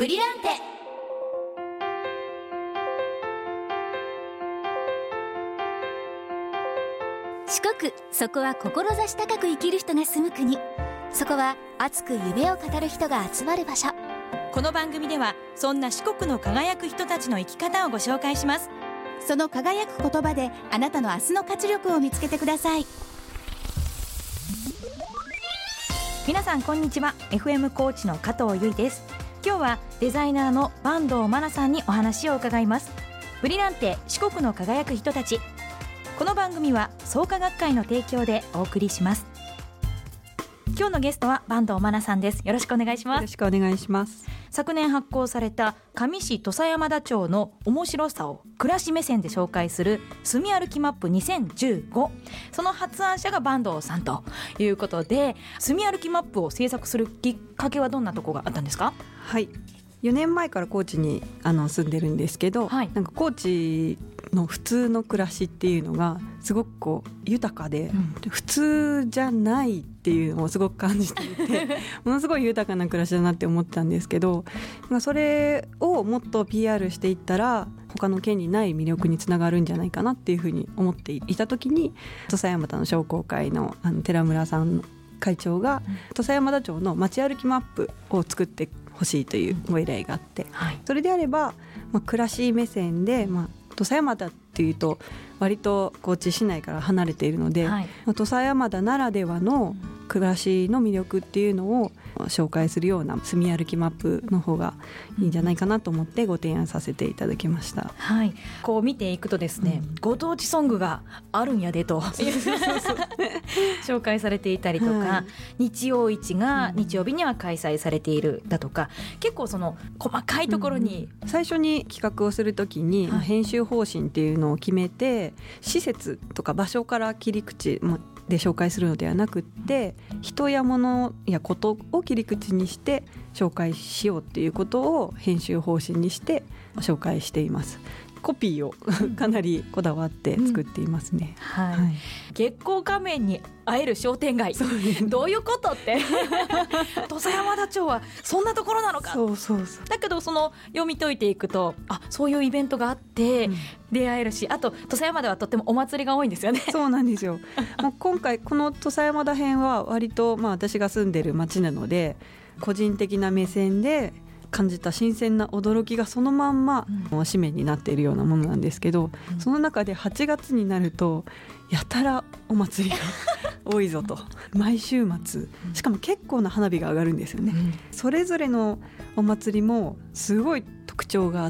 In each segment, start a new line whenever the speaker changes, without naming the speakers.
ブリランテ。四国、そこは志高く生きる人が住む国。そこは熱く夢を語る人が集まる場所。
この番組ではそんな四国の輝く人たちの生き方をご紹介します。
その輝く言葉であなたの明日の活力を見つけてください。
皆さんこんにちは。 FM コーチの加藤由衣です。今日はデザイナーの坂東真奈さんにお話を伺います。ブリランテ、四国の輝く人たち。この番組は創価学会の提供でお送りします。今日のゲストは坂東真奈さんです。よろしくお願いします。
よろしくお願いします。
昨年発行された上市土佐山田町の面白さを暮らし目線で紹介する住み歩きマップ2015、その発案者が坂東さんということで、住み歩きマップを制作するきっかけはどんなところがあったんですか？
はい、4年前から高知に住んでるんですけど、
はい、
なんか高知の普通の暮らしっていうのがすごくこう豊かで、普通じゃないっていうのをすごく感じていてものすごい豊かな暮らしだなって思ったんですけど、それをもっと PR していったら他の県にない魅力につながるんじゃないかなっていうふうに思っていた時に、土佐山田の商工会の寺村さんの会長が土佐山田町の街歩きマップを作ってほしいというご依頼があって、それであれば、暮らし目線で、土佐山田っていうと割と高知市内から離れているので、土佐山田ならではの暮らしの魅力っていうのを紹介するような住み歩きマップの方がいいんじゃないかなと思ってご提案させていただきました。
はい、こう見ていくとですね、ご当地ソングがあるんやでと紹介されていたりとか、日曜市が日曜日には開催されているだとか、結構その細かいところに、
最初に企画をするときに、編集方針っていうのを決めて、施設とか場所から切り口で紹介するのではなくって、人や物やことを切り口にして紹介しようっていうことを編集方針にして紹介しています。コピーをかなりこだわって作っていますね。
月光仮面に会える商店街、どういうことって土佐山田町はそんなところなのか。だけどその読み解いていくと、そういうイベントがあって出会えるし、あと土佐山ではとってもお祭りが多いんですよね。
そうなんですよ。もう今回この土佐山田編は割と私が住んでる町なので、個人的な目線で感じた新鮮な驚きがそのまんま紙面になっているようなものなんですけど、その中で8月になるとやたらお祭りが多いぞと毎週末、しかも結構な花火が上がるんですよね。それぞれのお祭りもすごい特徴があって、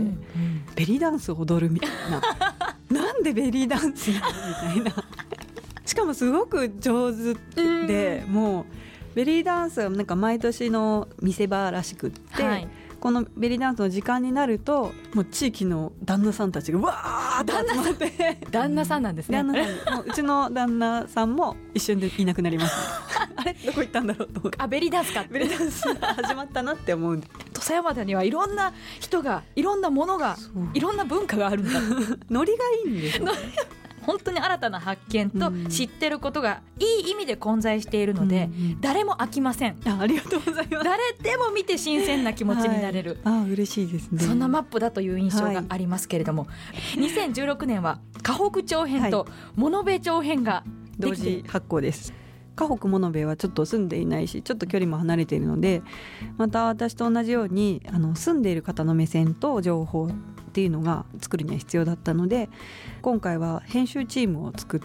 ベリーダンスを踊るみたいななんでベリーダンスなのみたいなしかもすごく上手で、もうベリーダンスはなんか毎年の見せ場らしくって、このベリーダンスの時間になるともう地域の旦那さんたちがわーって集まって
旦那さんなんですね。
もううちの旦那さんも一瞬でいなくなります、あれどこ行ったんだろうと思って、
ベリーダンスか
ベリーダンス始まったなって思うんで
土佐山田にはいろんな人が、いろんなものが、いろんな文化があるんだ
ノリがいいんですよ
本当に新たな発見と知ってることがいい意味で混在しているので、誰も飽きません。
ありがとうございます。
誰でも見て新鮮な気持ちになれる、
嬉しいですね。
そんなマップだという印象がありますけれども、2016年は河北町編と物部町編が
同時発行です。河北物部はちょっと住んでいないし、ちょっと距離も離れているので、また私と同じように住んでいる方の目線と情報っていうのが作るには必要だったので、今回は編集チームを作って、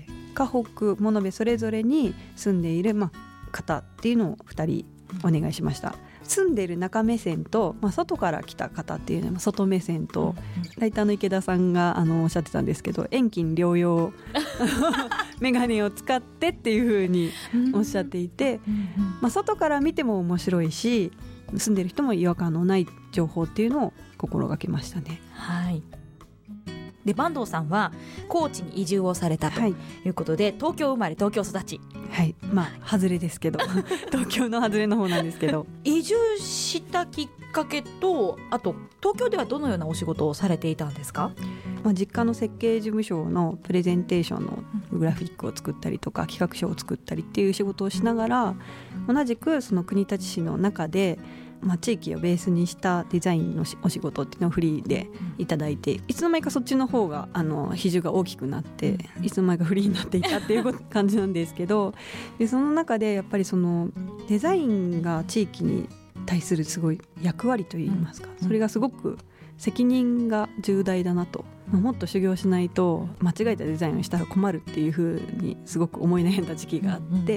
河北物部それぞれに住んでいる方っていうのを2人お願いしました。住んでいる中目線と、外から来た方っていうのは外目線と、ライターの池田さんがおっしゃってたんですけど、遠近両用メガネを使ってっていう風におっしゃっていて、外から見ても面白いし、住んでる人も違和感のない情報っていうのを心がけましたね。
で坂東さんは高知に移住をされたということで、東京生まれ東京育ち、
外れですけど東京の外れの方なんですけど
移住したきっかけと、あと東京ではどのようなお仕事をされていたんですか？
実家の設計事務所のプレゼンテーションのグラフィックを作ったりとか企画書を作ったりっていう仕事をしながら、同じくその国立市の中で地域をベースにしたデザインのお仕事っていうのをフリーでいただいて、いつの間にかそっちの方が比重が大きくなって、いつの間にかフリーになっていたっていう感じなんですけど、でその中でやっぱりそのデザインが地域に対するすごい役割といいますか、それがすごく責任が重大だなと、もっと修行しないと間違えたデザインをしたら困るっていう風にすごく思い悩んだ時期があって、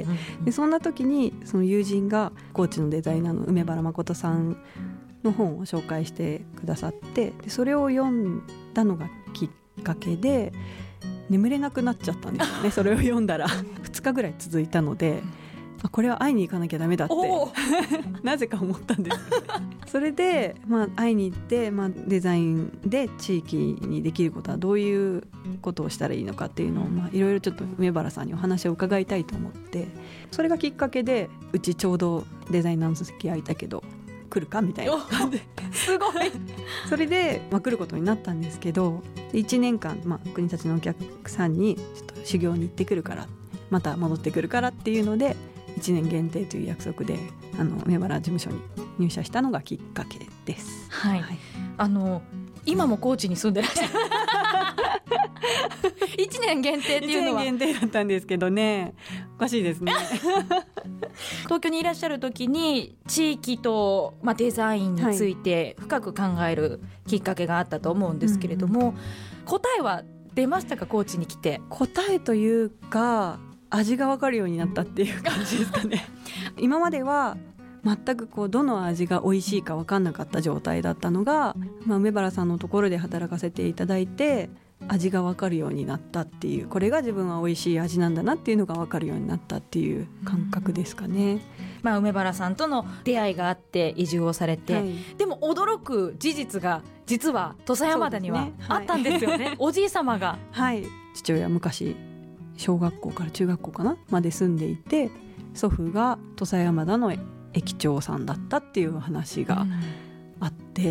でそんな時にその友人が高知のデザイナーの梅原誠さんの本を紹介してくださって、でそれを読んだのがきっかけで眠れなくなっちゃったんですよね。それを読んだら2日ぐらい続いたので、これは会いに行かなきゃダメだってなぜか思ったんですそれで、会いに行って、デザインで地域にできることはどういうことをしたらいいのかっていうのを、いろいろちょっと梅原さんにお話を伺いたいと思って、それがきっかけで、うちちょうどデザイナーの席空いたけど来るかみたいな感じ
すごい
それで、来ることになったんですけど、1年間、国立のお客さんにちょっと修行に行ってくるから、また戻ってくるからっていうので1年限定という約束で梅原事務所に入社したのがきっかけです。
はい、今も高知に住んでらっしゃる1年限定っていうのは
1年限定だったんですけどね、おかしいですね
東京にいらっしゃる時に地域と、デザインについて深く考えるきっかけがあったと思うんですけれども、答えは出ましたか？高知に来て。
答えというか味が分かるようになったっていう感じですかね今までは全くどの味が美味しいか分かんなかった状態だったのが、梅原さんのところで働かせていただいて味が分かるようになったっていう、これが自分は美味しい味なんだなっていうのが分かるようになったっていう感覚ですかね。
梅原さんとの出会いがあって移住をされて、でも驚く事実が実は土佐山田にはあったんですよね。おじい様が、
父親昔小学校から中学校かなまで住んでいて、祖父が土佐山田の駅長さんだったっていう話があって、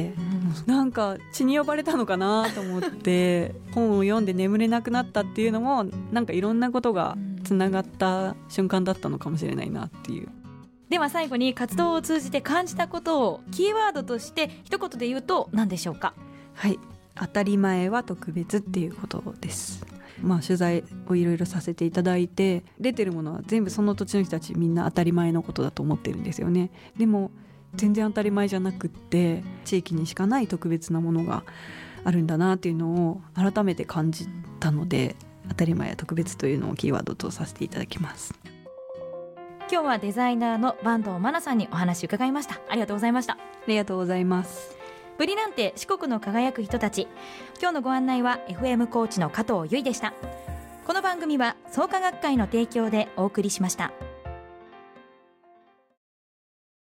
なんか血に呼ばれたのかなと思って本を読んで眠れなくなったっていうのも、なんかいろんなことがつながった瞬間だったのかもしれないなっていう。
では最後に活動を通じて感じたことをキーワードとして一言で言うと何でしょうか？
当たり前は特別っていうことです。取材をいろいろさせていただいて、出てるものは全部その土地の人たちみんな当たり前のことだと思ってるんですよね。でも全然当たり前じゃなくって、地域にしかない特別なものがあるんだなっていうのを改めて感じたので、当たり前や特別というのをキーワードとさせていただきます。
今日はデザイナーの坂東真奈さんにお話伺いました。ありがとうございました。
ありがとうございます。
ブリランテ四国の輝く人たち、今日のご案内は FM コーチの加藤由衣でした。この番組は創価学会の提供でお送りしました。